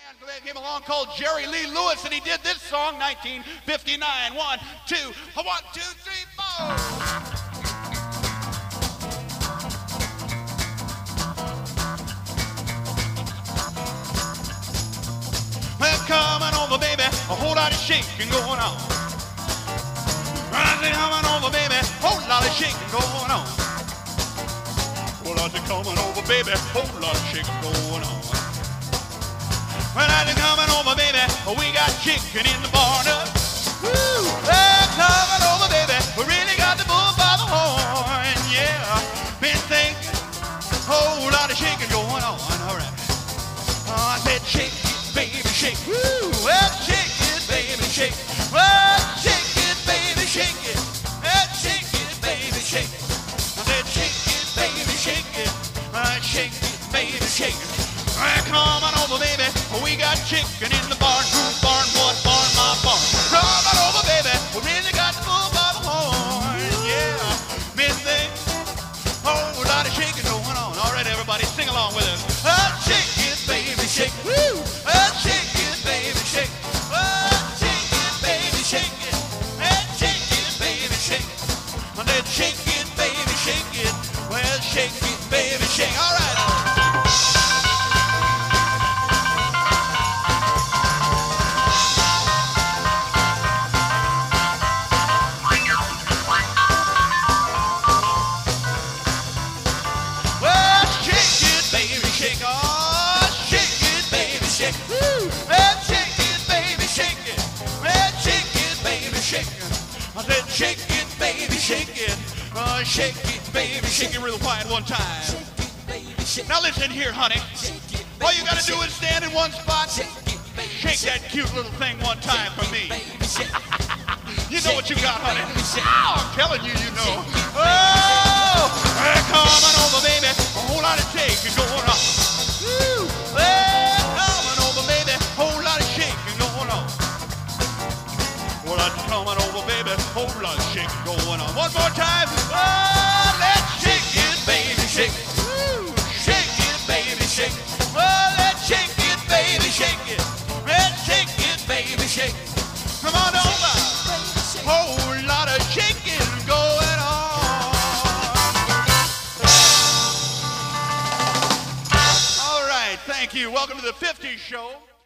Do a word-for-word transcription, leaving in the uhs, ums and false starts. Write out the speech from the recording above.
band came along called Jerry Lee Lewis, and he did this song, nineteen fifty-nine. One, two, one, two, three, four. Well, coming over, baby, a whole lot of shaking going on. I said, coming over, baby, a whole lot of shaking going on. Well, I said, coming over, baby, a whole lot of shaking going on. Well, I said, coming over, baby, we got chicken in the barn up. Woo! Well, coming over, baby, we really got the bull by the horn, yeah. Been thinking, a whole lot of shaking going on, all right. Oh, I said, shake it, baby, shake. Woo! Well, shake it, baby, shake. Well, shake it, baby, shake it. Well, shake it, baby, shake. I said, shake it, baby, shake it. Uh, shake it, baby, shake it. Well, come on over, baby. We got chicken in the barn. Whose barn? What barn? My barn. Come on over, baby. We really got the bull by the horn. Yeah. Miss thing. Whole lot of shaking going on. All right, everybody, sing along with us. Uh, shake it, baby, shake. Woo! Uh, shake it, baby, shake. Uh, shake it, baby, shake it. Uh, shake it, baby, shake. I said, shake it, baby, shake it. Well, shake it, baby, shake. All right. Shake, oh, shake it, baby, shake. Woo! Well, shake it, baby, shake it. Well, shake it, baby, shake it. I said, shake it, baby, shake it. Oh, shake it, baby, shake it real quiet one time. Shake it, baby, shake. Now listen here, honey. Shake it, baby, all you gotta do is stand in one spot. Shake it, baby, shake that cute little thing one time for me. You know what you got, honey. Oh, I'm telling you, you know. Oh, come on over, baby. A whole lot of shaking going on. Woo! Well, coming over, baby. Whole lot of shaking going on. Well, I'm coming over, baby. Whole lot of shaking going on. One more time. Oh, let's shake it, baby, shake it. Woo! Shake it, baby, shake it. Well, let's shake it, baby, shake it. Let's shake it, baby, shake it. Come on over. Whole lot of shaking going on. All right, thank you. Welcome to the fifties show.